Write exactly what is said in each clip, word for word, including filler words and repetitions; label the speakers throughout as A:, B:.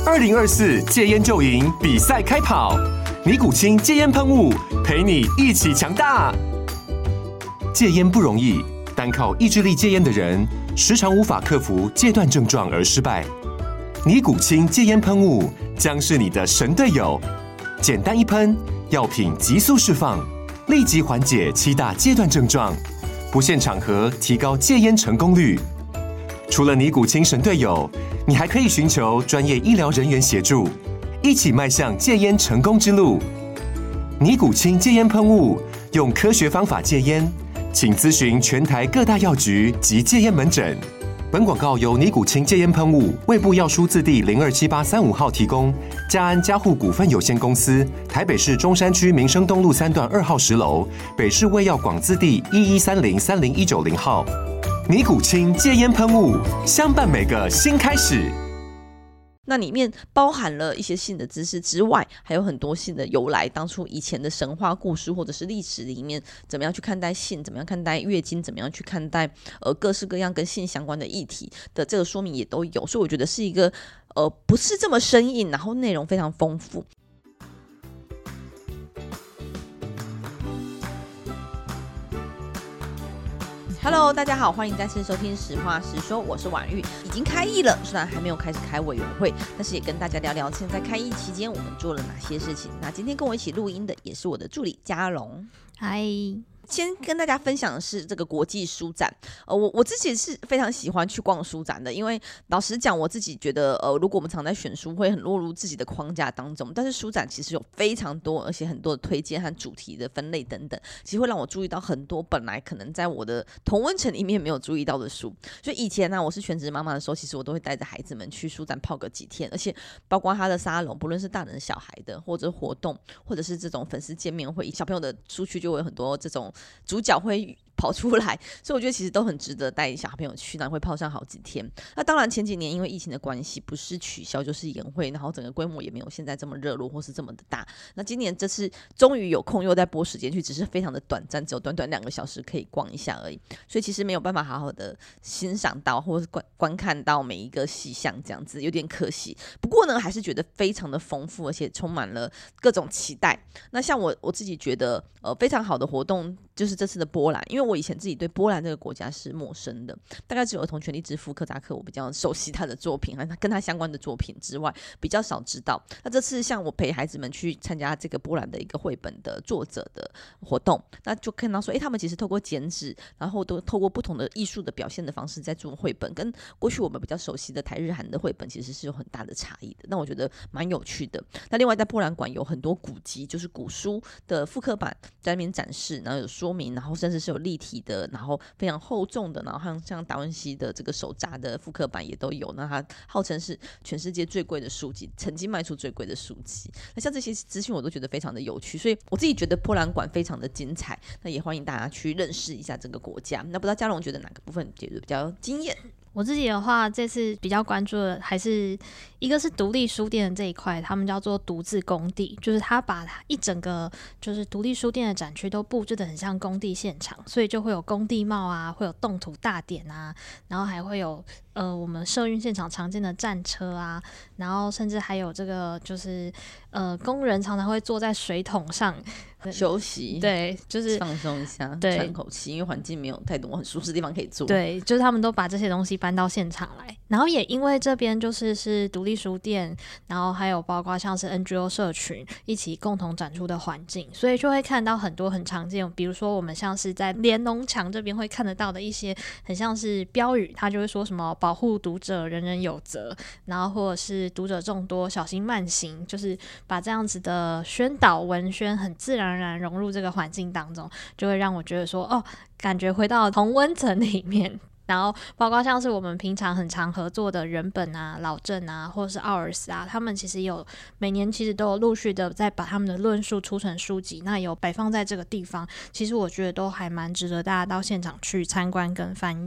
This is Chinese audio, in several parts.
A: 二零二四戒烟就赢比赛开跑，尼古清戒烟喷雾陪你一起强大。戒烟不容易，单靠意志力戒烟的人，时常无法克服戒断症状而失败。尼古清戒烟喷雾将是你的神队友，简单一喷，药品急速释放，立即缓解七大戒断症状，不限场合提高戒烟成功率。除了尼古清神队友，你还可以寻求专业医疗人员协助，一起迈向戒烟成功之路。尼古清戒烟喷雾，用科学方法戒烟，请咨询全台各大药局及戒烟门诊。本广告由尼古清戒烟喷雾、卫部药书字第零二七八三五号提供，嘉安嘉护股份有限公司，台北市中山区民生东路三段二号十楼，北市卫药广字第一一三零三零一九零号。尼古清戒烟喷雾，相伴每个新开始。
B: 那里面包含了一些性的知识之外，还有很多性的由来，当初以前的神话故事或者是历史里面怎么样去看待性，怎么样看待月经，怎么样去看待呃各式各样跟性相关的议题的这个说明也都有，所以我觉得是一个呃不是这么生硬，然后内容非常丰富。Hello， 大家好，欢迎再次收听实话实说，我是婉玉。已经开议了，虽然还没有开始开委员会，但是也跟大家聊聊现在开议期间我们做了哪些事情。那今天跟我一起录音的也是我的助理嘉荣。
C: 嗨，
B: 先跟大家分享的是这个国际书展，呃，我我自己是非常喜欢去逛书展的，因为老实讲，我自己觉得，呃，如果我们常在选书，会很落入自己的框架当中。但是书展其实有非常多，而且很多的推荐和主题的分类等等，其实会让我注意到很多本来可能在我的同温层里面没有注意到的书。所以以前呢、啊，我是全职妈妈的时候，其实我都会带着孩子们去书展泡个几天，而且包括他的沙龙，不论是大人小孩的，或者活动，或者是这种粉丝见面会，小朋友的书区就会有很多这种主角会跑出来，所以我觉得其实都很值得带小朋友去，然后会泡上好几天。那当然前几年因为疫情的关系，不是取消就是延会，然后整个规模也没有现在这么热络或是这么的大。那今年这次终于有空又在拨时间去，只是非常的短暂，只有短短两个小时可以逛一下而已，所以其实没有办法好好的欣赏到或是 观, 观看到每一个细项，这样子有点可惜。不过呢，还是觉得非常的丰富，而且充满了各种期待。那像我我自己觉得呃非常好的活动就是这次的波兰，因为我以前自己对波兰这个国家是陌生的，大概只有儿童权利之父科扎克我比较熟悉他的作品和跟他相关的作品之外，比较少知道。那这次像我陪孩子们去参加这个波兰的一个绘本的作者的活动，那就看到说，哎，他们其实透过剪纸，然后都透过不同的艺术的表现的方式在做绘本，跟过去我们比较熟悉的台日韩的绘本其实是有很大的差异的。那我觉得蛮有趣的。那另外在波兰馆有很多古籍，就是古书的复刻版在那边展示，然后有说明，然后甚至是有立体的，然后非常厚重的，然后像像达文西的这个手札的复刻版也都有。那它号称是全世界最贵的书籍，曾经卖出最贵的书籍。那像这些资讯我都觉得非常的有趣，所以我自己觉得波兰馆非常的精彩。那也欢迎大家去认识一下这个国家。那不知道嘉荣觉得哪个部分觉得比较惊艳？
C: 我自己的话，这次比较关注的还是一个是独立书店的这一块，他们叫做独自工地，就是他把一整个就是独立书店的展区都布置得很像工地现场，所以就会有工地帽啊，会有动土大典啊，然后还会有呃我们社运现场常见的战车啊，然后甚至还有这个就是呃工人常常会坐在水桶上
B: 休息，
C: 对，就是
B: 放松一下，喘口气，因为环境没有太多很舒适的地方可以坐。
C: 对，就是他们都把这些东西搬到现场来，然后也因为这边就是是独立书店，然后还有包括像是 N G O 社群一起共同展出的环境，所以就会看到很多很常见，比如说我们像是在联农墙这边会看得到的一些很像是标语，它就会说什么保护读者人人有责，然后或者是读者众多小心慢行，就是把这样子的宣导文宣很自然而然融入这个环境当中，就会让我觉得说哦，感觉回到同温层里面。然后包括像是我们平常很常合作的人本啊、老郑啊，或者是奥尔斯啊，他们其实有每年其实都有陆续的在把他们的论述出成书籍，那有摆放在这个地方，其实我觉得都还蛮值得大家到现场去参观跟翻阅。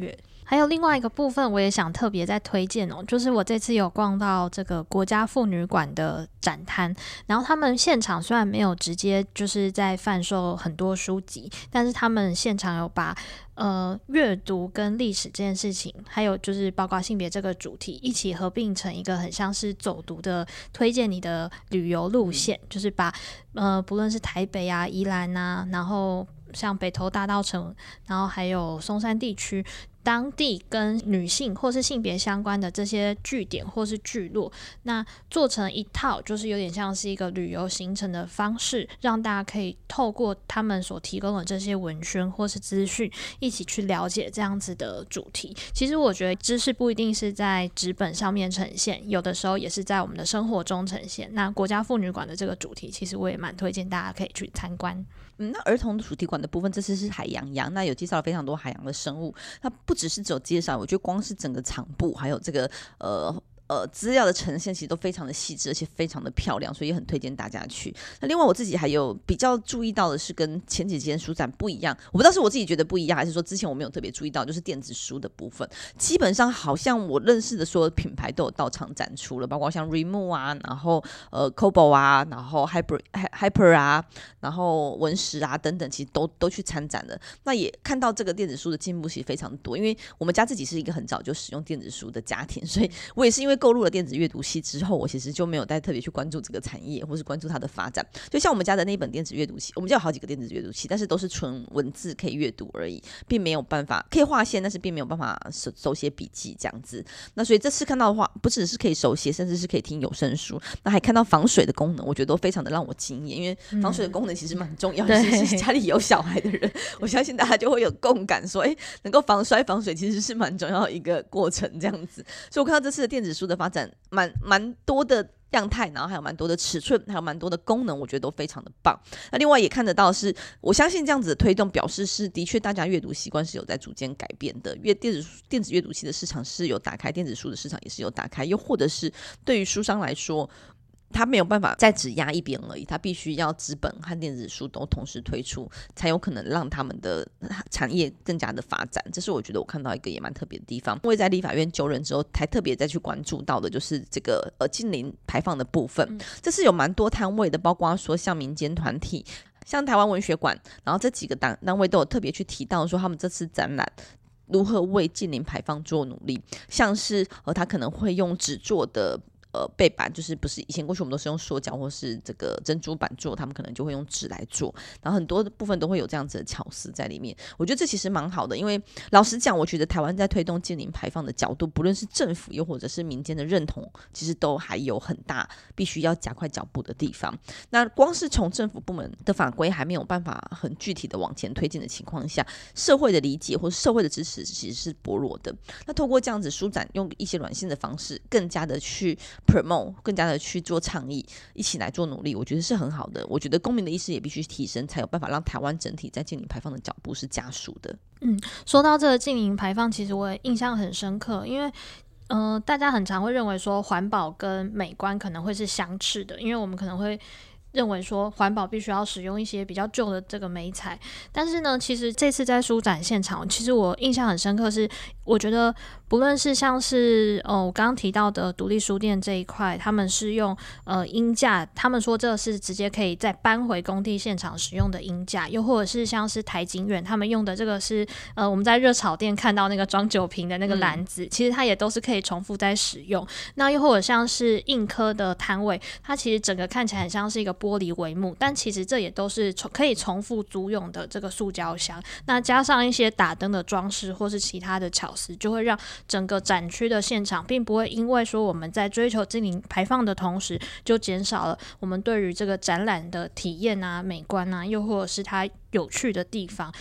C: 还有另外一个部分我也想特别再推荐哦，就是我这次有逛到这个国家妇女馆的展摊，然后他们现场虽然没有直接就是在贩售很多书籍，但是他们现场有把呃阅读跟历史这件事情，还有就是包括性别这个主题一起合并成一个很像是走读的推荐你的旅游路线，嗯、就是把呃不论是台北啊、宜兰啊，然后像北投大稻埕，然后还有松山地区当地跟女性或是性别相关的这些据点或是聚落，那做成一套就是有点像是一个旅游行程的方式，让大家可以透过他们所提供的这些文宣或是资讯一起去了解这样子的主题。其实我觉得知识不一定是在纸本上面呈现，有的时候也是在我们的生活中呈现。那国家妇女馆的这个主题其实我也蛮推荐大家可以去参观。
B: 嗯，那儿童主题馆的部分这次是海洋洋，那有介绍了非常多海洋的生物，那不只是只有介绍，我觉得光是整个场布还有这个呃呃资料的呈现其实都非常的细致，而且非常的漂亮，所以也很推荐大家去。那另外我自己还有比较注意到的是跟前几间书展不一样，我不知道是我自己觉得不一样，还是说之前我没有特别注意到，就是电子书的部分，基本上好像我认识的所有品牌都有到场展出了，包括像 Remove 啊，然后呃 Kobo 啊，然后 Hyper Hyper 啊，然后文石啊等等，其实都都去参展了。那也看到这个电子书的进步其实非常多，因为我们家自己是一个很早就使用电子书的家庭，所以我也是因为购入了电子阅读器之后，我其实就没有再特别去关注这个产业或是关注它的发展。就像我们家的那本电子阅读器，我们家有好几个电子阅读器，但是都是纯文字可以阅读而已，并没有办法可以划线，但是并没有办法手手写笔记这样子。那所以这次看到的话，不只是可以手写，甚至是可以听有声书，那还看到防水的功能，我觉得都非常的让我惊艳，因为防水的功能其实蛮重要的，尤其是家里有小孩的人，我相信大家就会有共感说，哎，能够防摔防水其实是蛮重要的一个过程这样子。所以我看到这次的电子书的发展蛮蛮多的样态，然后还有蛮多的尺寸，还有蛮多的功能，我觉得都非常的棒。那另外也看得到是，我相信这样子的推动表示是的确大家阅读习惯是有在逐渐改变的，因为电子电子阅读器的市场是有打开，电子书的市场也是有打开，又或者是对于书商来说，他没有办法再只压一边而已，他必须要纸本和电子书都同时推出，才有可能让他们的产业更加的发展。这是我觉得我看到一个也蛮特别的地方。因为在立法院就任之后，才特别再去关注到的就是这个呃近零排放的部分。嗯、这是有蛮多摊位的，包括说像民间团体，像台湾文学馆，然后这几个单单位都有特别去提到说他们这次展览如何为近零排放做努力，像是呃他可能会用纸做的呃，背板，就是不是以前过去我们都是用塑胶或是这个珍珠板做，他们可能就会用纸来做，然后很多的部分都会有这样子的巧思在里面。我觉得这其实蛮好的，因为老实讲，我觉得台湾在推动近零排放的角度，不论是政府又或者是民间的认同，其实都还有很大必须要加快脚步的地方。那光是从政府部门的法规还没有办法很具体的往前推进的情况下，社会的理解或是社会的支持其实是薄弱的。那透过这样子书展，用一些软性的方式，更加的去promote， 更加的去做倡议，一起来做努力，我觉得是很好的。我觉得公民的意识也必须提升，才有办法让台湾整体在净零排放的脚步是加速的。
C: 嗯，说到这个净零排放，其实我也印象很深刻，因为呃，大家很常会认为说环保跟美观可能会是相斥的，因为我们可能会认为说环保必须要使用一些比较旧的这个媒材，但是呢，其实这次在书展现场，其实我印象很深刻是，我觉得不论是像是呃我刚刚提到的独立书店这一块，他们是用呃鹰架，他们说这是直接可以再搬回工地现场使用的鹰架，又或者是像是台景苑他们用的这个是呃我们在热炒店看到那个装酒瓶的那个篮子，嗯、其实它也都是可以重复再使用。那又或者像是印科的摊位，它其实整个看起来很像是一个玻璃帷幕，但其实这也都是可以重复租用的这个塑胶箱。那加上一些打灯的装饰或是其他的巧思，就会让整个展区的现场并不会因为说我们在追求净零排放的同时，就减少了我们对于这个展览的体验啊、美观啊，又或者是它有趣的地方。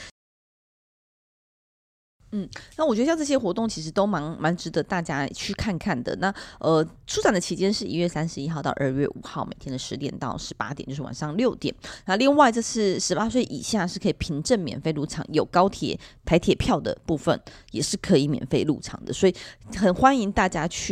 B: 嗯，那我觉得像这些活动其实都蛮蛮值得大家去看看的。那呃，书展的期间是一月三十一号到二月五号，每天的十点到十八点，就是晚上六点。那另外这是十八岁以下是可以凭证免费入场，有高铁、台铁票的部分也是可以免费入场的，所以很欢迎大家去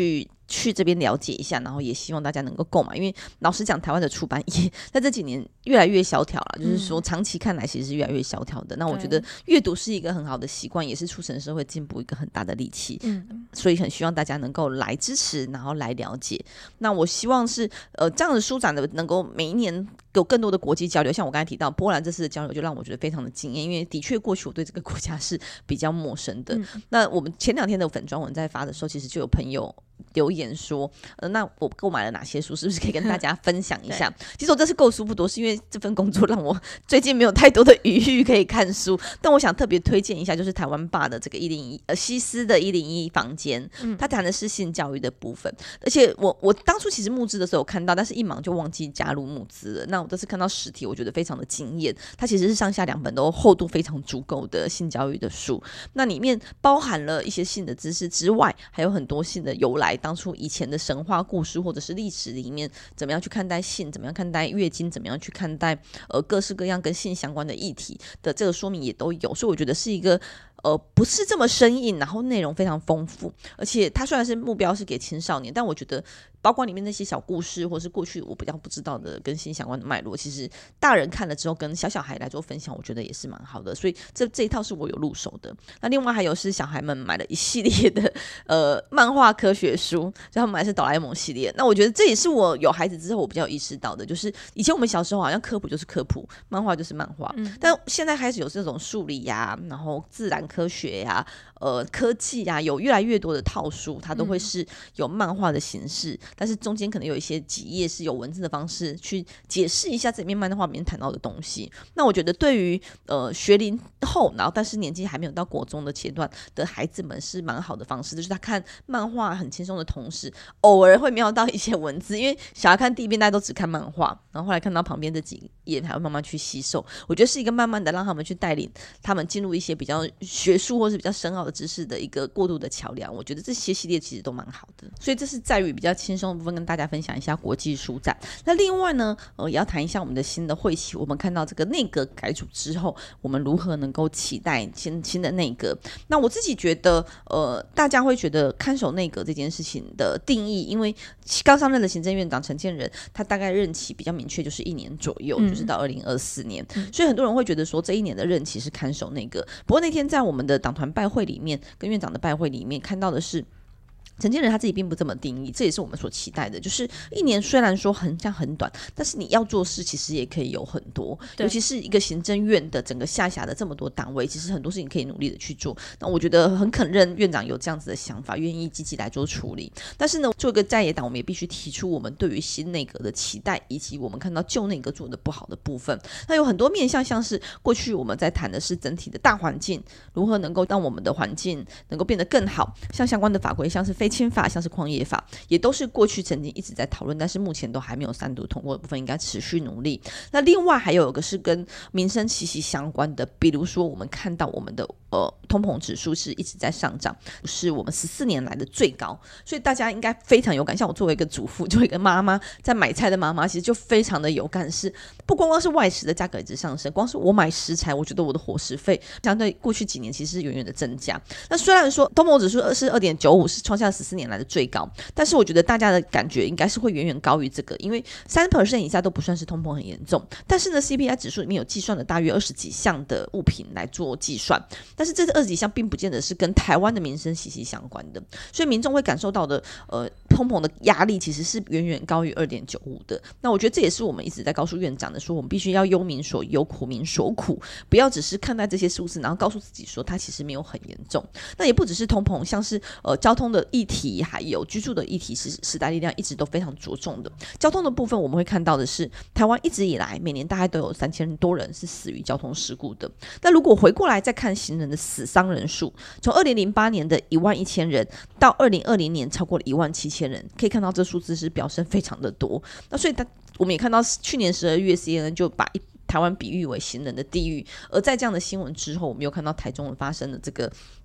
B: 去这边了解一下，然后也希望大家能够购买，因为老实讲，台湾的出版业在这几年越来越萧条了，就是说长期看来其实是越来越萧条的。那我觉得阅读是一个很好的习惯，也是促成社会进步一个很大的利器。嗯，所以很希望大家能够来支持，然后来了解。那我希望是呃这样的书展的能够每一年有更多的国际交流，像我刚才提到波兰这次的交流就让我觉得非常的惊艳，因为的确过去我对这个国家是比较陌生的。嗯、那我们前两天的粉专文在发的时候，其实就有朋友留言说，呃，那我购买了哪些书，是不是可以跟大家分享一下？其实我这次购书不多，是因为这份工作让我最近没有太多的余裕可以看书。但我想特别推荐一下，就是台湾吧的这个一零一呃西斯的一零一房间，嗯，他谈的是性教育的部分。而且我我当初其实募资的时候有看到，但是一忙就忘记加入募资了。那我这次看到实体，我觉得非常的惊艳。它其实是上下两本都厚度非常足够的性教育的书，那里面包含了一些性的知识之外，还有很多性的由来。当初以前的神话故事或者是历史里面，怎么样去看待性，怎么样看待月经，怎么样去看待呃各式各样跟性相关的议题的这个说明也都有，所以我觉得是一个呃不是这么生硬，然后内容非常丰富，而且它虽然是目标是给青少年，但我觉得包括里面那些小故事，或是过去我比较不知道的跟性相关的脉络，其实大人看了之后跟小小孩来做分享，我觉得也是蛮好的，所以这这一套是我有入手的。那另外还有是小孩们买了一系列的呃漫画科学书，所以他们买的是哆啦 A 梦系列。那我觉得这也是我有孩子之后我比较有意识到的，就是以前我们小时候好像科普就是科普，漫画就是漫画，嗯、但现在开始有这种数理呀、啊，然后自然科学呀、啊。呃，科技啊，有越来越多的套书，它都会是有漫画的形式，嗯、但是中间可能有一些几页是有文字的方式去解释一下这里面漫画里面谈到的东西。那我觉得对于呃学龄后，然后但是年纪还没有到国中的阶段的孩子们是蛮好的方式，就是他看漫画很轻松的同时，偶尔会瞄到一些文字，因为小孩看第一遍大家都只看漫画，然后后来看到旁边这几页，还会慢慢去吸收。我觉得是一个慢慢的让他们去带领他们进入一些比较学术或是比较深奥的知识的一个过渡的桥梁，我觉得这些系列其实都蛮好的，所以这是在于比较轻松的部分跟大家分享一下国际书展。那另外呢，呃，也要谈一下我们的新的会期，我们看到这个内阁改组之后，我们如何能够期待新新的内阁？那我自己觉得，呃，大家会觉得看守内阁这件事情的定义，因为刚上任的行政院长陈建仁，他大概任期比较明确，就是一年左右，嗯、就是到二零二四年，嗯、所以很多人会觉得说这一年的任期是看守内阁。不过那天在我们的党团拜会里面，跟院长的拜会里面看到的是，陈建仁他自己并不这么定义，这也是我们所期待的。就是一年虽然说很像很短，但是你要做事其实也可以有很多，尤其是一个行政院的整个下辖的这么多单位，其实很多事情可以努力的去做。那我觉得很肯认院长有这样子的想法，愿意积极来做处理。但是呢，做一个在野党，我们也必须提出我们对于新内阁的期待，以及我们看到旧内阁做的不好的部分。那有很多面向，像是过去我们在谈的是整体的大环境，如何能够让我们的环境能够变得更好，像相关的法规，像是非侵法，像是矿业法，也都是过去曾经一直在讨论，但是目前都还没有三读通过的部分，应该持续努力。那另外还有一个是跟民生息息相关的，比如说我们看到我们的呃通膨指数是一直在上涨，是我们十四年来的最高，所以大家应该非常有感。像我作为一个主妇，作为一个妈妈，在买菜的妈妈，其实就非常的有感，是不光光是外食的价格一直上升，光是我买食材，我觉得我的伙食费相对过去几年其实是远远的增加。那虽然说通膨指数是二点九五，是创下十四年来的最高，但是我觉得大家的感觉应该是会远远高于这个，因为 百分之三 以下都不算是通膨很严重，但是呢 C P I 指数里面有计算了大约二十几项的物品来做计算，但是这二十几项并不见得是跟台湾的民生息息相关的，所以民众会感受到的呃通膨的压力其实是远远高于 二点九五 的。那我觉得这也是我们一直在告诉院长的，说我们必须要忧民所忧，苦民所苦，不要只是看待这些数字然后告诉自己说它其实没有很严重。那也不只是通膨，像是呃交通的议题还有居住的议题，是时代力量一直都非常着重的。交通的部分我们会看到的是，台湾一直以来每年大概都有三千多人是死于交通事故的。那如果回过来再看行人的死伤人数，从二零零八年的一万一千人到二零二零年超过了一万七千人，可以看到这数字是表现非常的多。那所以我们也看到去年十二月 C N N 就把一台湾比喻为行人的地狱，而在这样的新闻之后，我们又看到台中发生的这个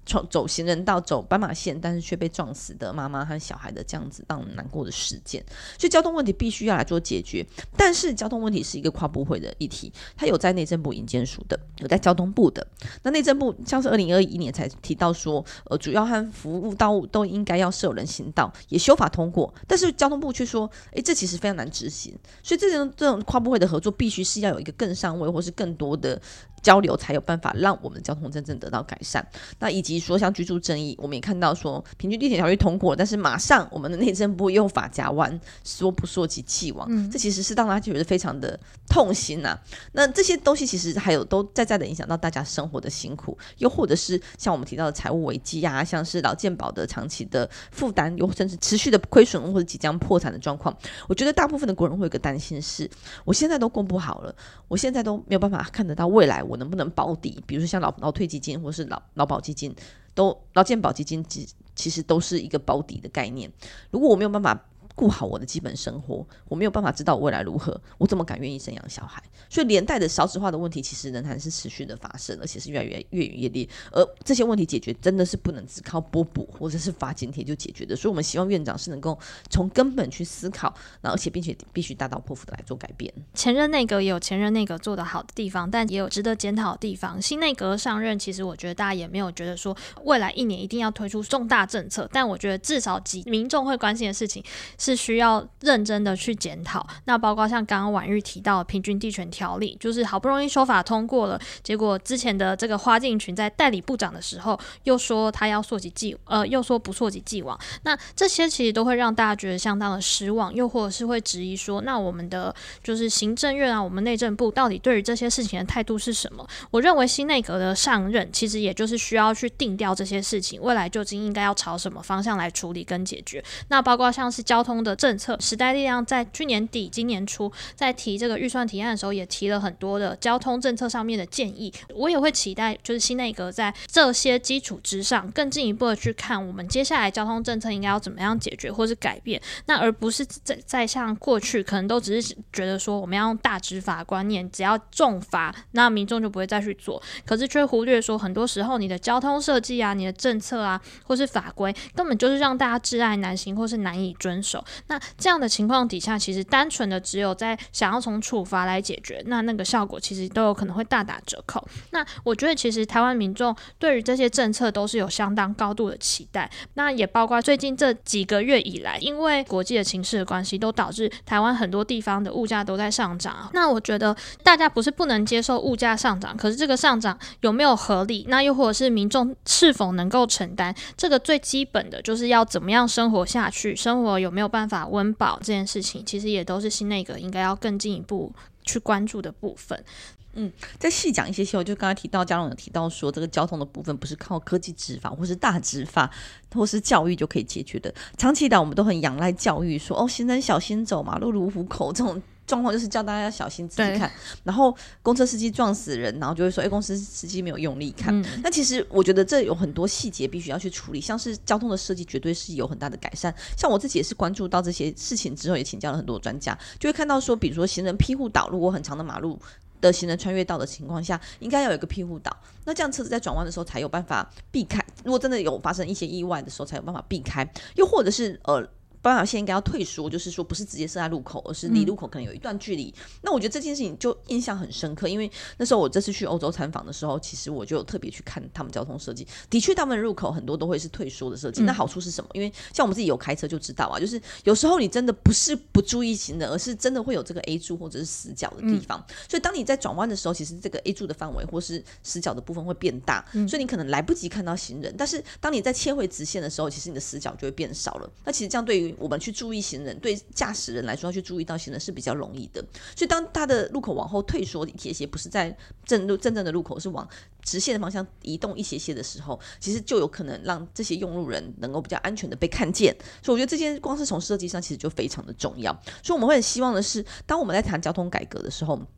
B: 走行人道走斑马线但是却被撞死的妈妈和小孩的这样子让人难过的事件，所以交通问题必须要来做解决。但是交通问题是一个跨部会的议题，它有在内政部营建署的，有在交通部的。那内政部像是二零二一年才提到说呃，主要和服务道路都应该要设有人行道，也修法通过，但是交通部却说诶这其实非常难执行，所以这种这种跨部会的合作必须是要有一个更上位或是更多的交流，才有办法让我们的交通真正得到改善。那以及说像居住正义，我们也看到说平均地铁条例通过，但是马上我们的内政部又法夹弯，说不溯及既往、嗯、这其实是让他觉得非常的痛心啊。那这些东西其实还有都在在的影响到大家生活的辛苦，又或者是像我们提到的财务危机啊，像是劳健保的长期的负担，又甚至持续的亏损或者即将破产的状况。我觉得大部分的国人会有个担心是，我现在都供不好了，我现在都没有办法看得到未来我能不能保底，比如说像劳劳退基金或是劳劳保基金，都劳健保基金其实都是一个保底的概念。如果我没有办法顾好我的基本生活，我没有办法知道我未来如何，我怎么敢愿意生养小孩？所以连带的少子化的问题其实仍然是持续的发生，而且是越来越越演越烈。而这些问题解决真的是不能只靠拨补或者是发津贴就解决的，所以我们希望院长是能够从根本去思考，然后而且并且必须大刀阔斧的来做改变。
C: 前任内阁也有前任内阁做得好的地方，但也有值得检讨的地方。新内阁上任，其实我觉得大家也没有觉得说未来一年一定要推出重大政策，但我觉得至少几民众会关心的事情是需要认真的去检讨。那包括像刚刚婉玉提到的平均地权条例，就是好不容易修法通过了，结果之前的这个花敬群在代理部长的时候又说他要溯及既呃又说不溯及既往，那这些其实都会让大家觉得相当的失望，又或者是会质疑说，那我们的就是行政院啊，我们内政部到底对于这些事情的态度是什么？我认为新内阁的上任其实也就是需要去定调这些事情，未来究竟应该要朝什么方向来处理跟解决。那包括像是交通的政策，时代力量在去年底今年初在提这个预算提案的时候也提了很多的交通政策上面的建议，我也会期待就是新内阁在这些基础之上更进一步的去看我们接下来交通政策应该要怎么样解决或是改变，那而不是在在像过去可能都只是觉得说我们要用大执法观念，只要重罚那民众就不会再去做，可是却忽略说很多时候你的交通设计啊，你的政策啊或是法规根本就是让大家窒碍难行或是难以遵守。那这样的情况底下，其实单纯的只有在想要从处罚来解决，那那个效果其实都有可能会大打折扣。那我觉得其实台湾民众对于这些政策都是有相当高度的期待，那也包括最近这几个月以来，因为国际的情势的关系，都导致台湾很多地方的物价都在上涨。那我觉得大家不是不能接受物价上涨，可是这个上涨有没有合理，那又或者是民众是否能够承担，这个最基本的就是要怎么样生活下去，生活有没有办法温饱，这件事情其实也都是新内阁应该要更进一步去关注的部分。
B: 嗯，再细讲一些些，我就刚才提到嘉荣有提到说，这个交通的部分不是靠科技执法或是大执法或是教育就可以解决的。长期以来我们都很仰赖教育，说哦，行人小心走，马路如虎口，这种状况就是叫大家要小心仔细看，然后公车司机撞死人，然后就会说哎，公车司机没有用力看、嗯、那其实我觉得这有很多细节必须要去处理，像是交通的设计绝对是有很大的改善。像我自己也是关注到这些事情之后，也请教了很多专家，就会看到说比如说行人庇护岛，如果很长的马路的行人穿越道的情况下，应该要有一个庇护岛，那这样车子在转弯的时候才有办法避开，如果真的有发生一些意外的时候才有办法避开，又或者是呃斑马线应该要退缩，就是说不是直接设在路口，而是离路口可能有一段距离、嗯、那我觉得这件事情就印象很深刻，因为那时候我这次去欧洲参访的时候，其实我就有特别去看他们交通设计，的确他们的路口很多都会是退缩的设计、嗯、那好处是什么？因为像我们自己有开车就知道啊，就是有时候你真的不是不注意行人，而是真的会有这个 A 柱或者是死角的地方、嗯、所以当你在转弯的时候，其实这个 A 柱的范围或是死角的部分会变大、嗯、所以你可能来不及看到行人，但是当你在切回直线的时候，其实你的死角就会变少了，那其实这样对于我们去注意行人，对驾驶人来说要去注意到行人是比较容易的。所以当他的路口往后退缩一些些，不是在正路真正的路口是往直线的方向移动一些些的时候，其实就有可能让这些用路人能够比较安全的被看见。所以我觉得这件光是从设计上其实就非常的重要。所以我们会很希望的是，当我们在谈交通改革的时候，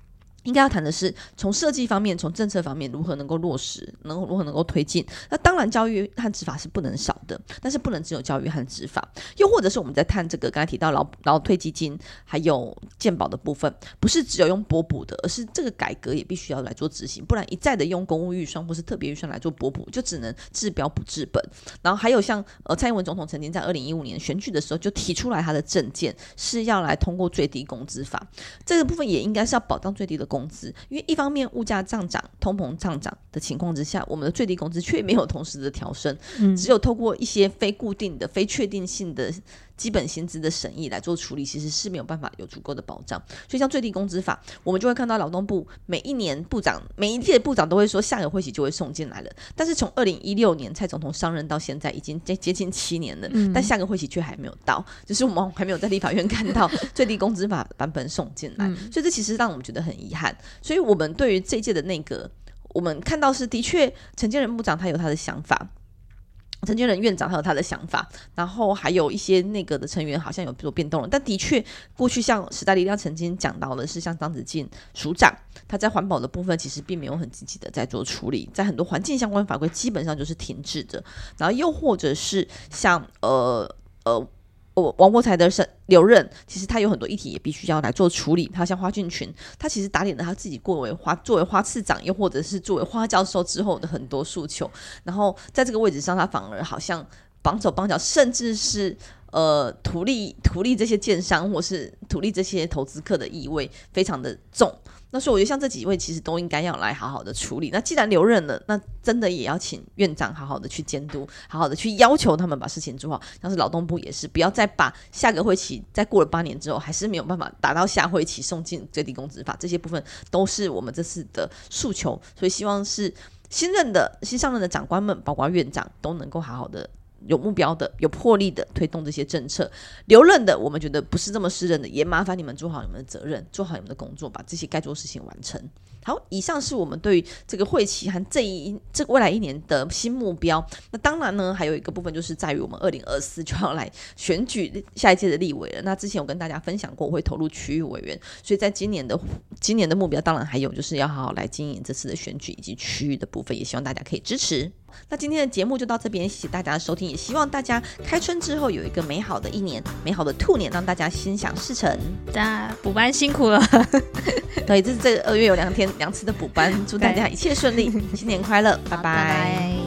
B: 应该要谈的是从设计方面从政策方面如何能够落实，能如何能够推进。那当然教育和执法是不能少的，但是不能只有教育和执法。又或者是我们在谈这个刚才提到劳劳退基金还有健保的部分，不是只有用拨补的，而是这个改革也必须要来做执行，不然一再的用公务预算或是特别预算来做拨补，就只能治标不治本。然后还有像呃蔡英文总统曾经在二零一五年选举的时候就提出来他的政见是要来通过最低工资法，这个部分也应该是要保障最低的工工资，因为一方面物价上涨通膨上涨的情况之下，我们的最低工资却没有同时的调升、嗯、只有透过一些非固定的非确定性的基本薪资的审议来做处理，其实是没有办法有足够的保障。所以像最低工资法，我们就会看到劳动部每一年部长每一届部长都会说下个会期就会送进来了，但是从二零一六年蔡总统上任到现在已经接近七年了、嗯、但下个会期却还没有到，就是我们还没有在立法院看到最低工资法版本送进来、嗯、所以这其实让我们觉得很遗憾。所以我们对于这一届的内阁，我们看到是的确陈建仁部长他有他的想法，陈建仁院长还有他的想法，然后还有一些内阁的成员好像有做变动了，但的确过去像时代力量曾经讲到的是像张子静署长，他在环保的部分其实并没有很积极的在做处理，在很多环境相关法规基本上就是停滞的。然后又或者是像呃呃王国材的留任，其实他有很多议题也必须要来做处理。他像花俊群，他其实打脸了他自己作为花作为花次长，又或者是作为花教授之后的很多诉求，然后在这个位置上，他反而好像绑手绑脚，甚至是呃图利图利这些建商或是图利这些投资客的意味非常的重。那所以我觉得像这几位其实都应该要来好好的处理。那既然留任了，那真的也要请院长好好的去监督，好好的去要求他们把事情做好。像是劳动部也是，不要再把下个会期再过了八年之后还是没有办法达到下会期送进最低工资法，这些部分都是我们这次的诉求。所以希望是新任的新上任的长官们，包括院长都能够好好的有目标的有魄力的推动这些政策。留任的我们觉得不是这么适任的，也麻烦你们做好你们的责任，做好你们的工作，把这些该做的事情完成。好，以上是我们对于这个会期和这一这个未来一年的新目标。那当然呢，还有一个部分就是在于我们二零二四就要来选举下一届的立委了。那之前我跟大家分享过，我会投入区域委员，所以在今年的今年的目标，当然还有就是要好好来经营这次的选举以及区域的部分，也希望大家可以支持。那今天的节目就到这边，谢谢大家的收听，也希望大家开春之后有一个美好的一年，美好的兔年，让大家心想事成。
C: 大家补班辛苦了。
B: 对，这是这个二月有两天两次的补班，祝大家一切顺利，新年快乐，拜拜。拜拜。